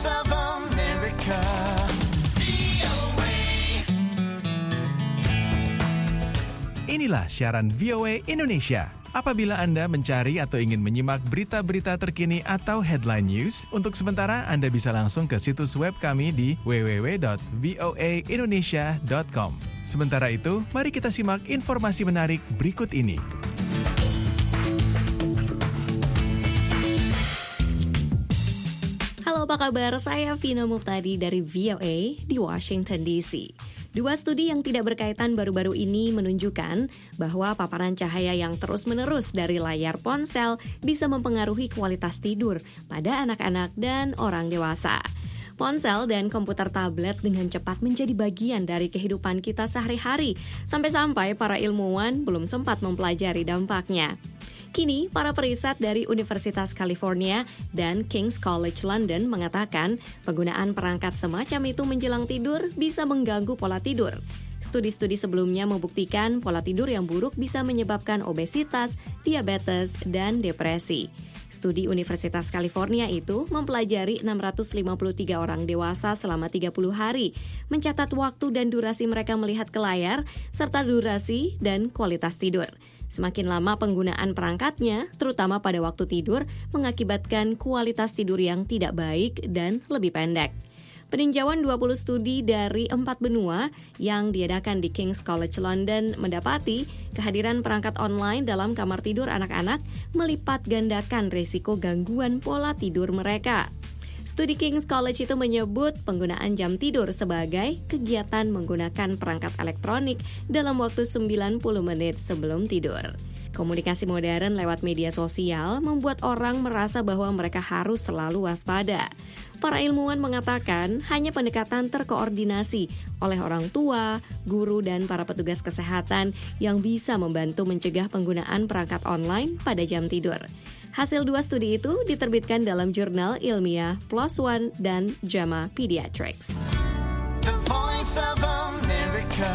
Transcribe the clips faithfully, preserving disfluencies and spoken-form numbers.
voice of America. Inilah siaran V O A Indonesia. Apabila Anda mencari atau ingin menyimak berita-berita terkini atau headline news, untuk sementara Anda bisa langsung ke situs web kami di w w w dot voa indonesia dot com. Sementara itu, mari kita simak informasi menarik berikut ini. Halo, apa kabar? Saya Vina Muftadi dari V O A di Washington D C. Dua studi yang tidak berkaitan baru-baru ini menunjukkan bahwa paparan cahaya yang terus-menerus dari layar ponsel bisa mempengaruhi kualitas tidur pada anak-anak dan orang dewasa. Ponsel dan komputer tablet dengan cepat menjadi bagian dari kehidupan kita sehari-hari, sampai-sampai para ilmuwan belum sempat mempelajari dampaknya. Kini, para periset dari Universitas California dan King's College London mengatakan penggunaan perangkat semacam itu menjelang tidur bisa mengganggu pola tidur. Studi-studi sebelumnya membuktikan pola tidur yang buruk bisa menyebabkan obesitas, diabetes, dan depresi. Studi Universitas California itu mempelajari enam ratus lima puluh tiga orang dewasa selama tiga puluh hari, mencatat waktu dan durasi mereka melihat ke layar, serta durasi dan kualitas tidur. Semakin lama penggunaan perangkatnya, terutama pada waktu tidur, mengakibatkan kualitas tidur yang tidak baik dan lebih pendek. Peninjauan dua puluh studi dari empat benua yang diadakan di King's College London mendapati kehadiran perangkat online dalam kamar tidur anak-anak melipat gandakan risiko gangguan pola tidur mereka. Studi King's College itu menyebut penggunaan jam tidur sebagai kegiatan menggunakan perangkat elektronik dalam waktu sembilan puluh menit sebelum tidur. Komunikasi modern lewat media sosial membuat orang merasa bahwa mereka harus selalu waspada. Para ilmuwan mengatakan hanya pendekatan terkoordinasi oleh orang tua, guru, dan para petugas kesehatan yang bisa membantu mencegah penggunaan perangkat online pada jam tidur. Hasil dua studi itu diterbitkan dalam jurnal ilmiah PLOS ONE dan JAMA Pediatrics. The voice of America.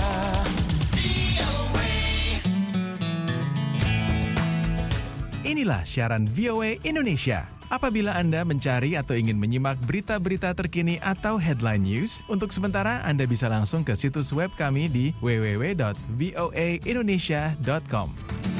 Inilah siaran V O A Indonesia. Apabila Anda mencari atau ingin menyimak berita-berita terkini atau headline news, untuk sementara Anda bisa langsung ke situs web kami di w w w dot voa indonesia dot com.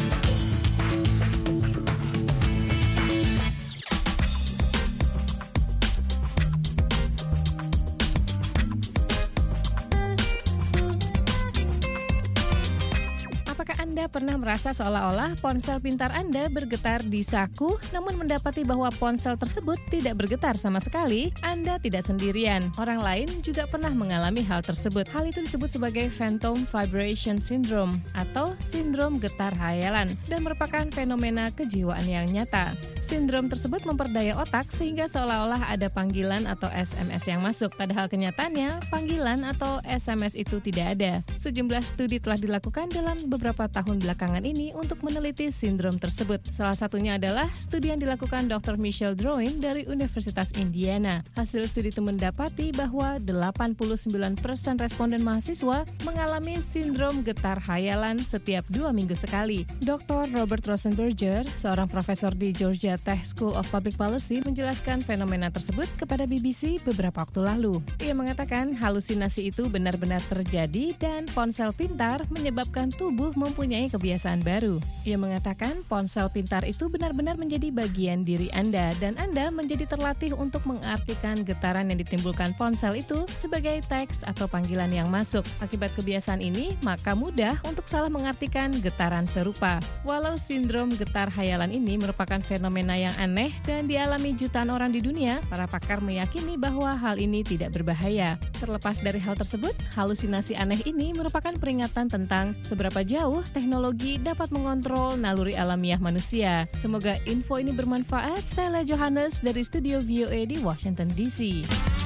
Anda pernah merasa seolah-olah ponsel pintar Anda bergetar di saku, namun mendapati bahwa ponsel tersebut tidak bergetar sama sekali? Anda tidak sendirian. Orang lain juga pernah mengalami hal tersebut. Hal itu disebut sebagai Phantom Vibration Syndrome atau sindrom getar hayalan dan merupakan fenomena kejiwaan yang nyata. Sindrom tersebut memperdaya otak sehingga seolah-olah ada panggilan atau S M S yang masuk. Padahal kenyataannya, panggilan atau S M S itu tidak ada. Sejumlah studi telah dilakukan dalam beberapa tahun belakangan ini untuk meneliti sindrom tersebut. Salah satunya adalah studi yang dilakukan doktor Michelle Drouin dari Universitas Indiana. Hasil studi itu mendapati bahwa delapan puluh sembilan persen responden mahasiswa mengalami sindrom getar hayalan setiap dua minggu sekali. doktor Robert Rosenberger, seorang profesor di Georgia Tech School of Public Policy, menjelaskan fenomena tersebut kepada B B C beberapa waktu lalu. Ia mengatakan halusinasi itu benar-benar terjadi dan ponsel pintar menyebabkan tubuh mempunyai kebiasaan baru. Ia mengatakan ponsel pintar itu benar-benar menjadi bagian diri Anda dan Anda menjadi terlatih untuk mengartikan getaran yang ditimbulkan ponsel itu sebagai teks atau panggilan yang masuk. Akibat kebiasaan ini, maka mudah untuk salah mengartikan getaran serupa. Walau sindrom getar hayalan ini merupakan fenomena yang aneh dan dialami jutaan orang di dunia, para pakar meyakini bahwa hal ini tidak berbahaya. Terlepas dari hal tersebut, halusinasi aneh ini merupakan peringatan tentang seberapa jauh teknologi dapat mengontrol naluri alamiah manusia. Semoga info ini bermanfaat. Saya Johannes dari studio V O A di Washington D C.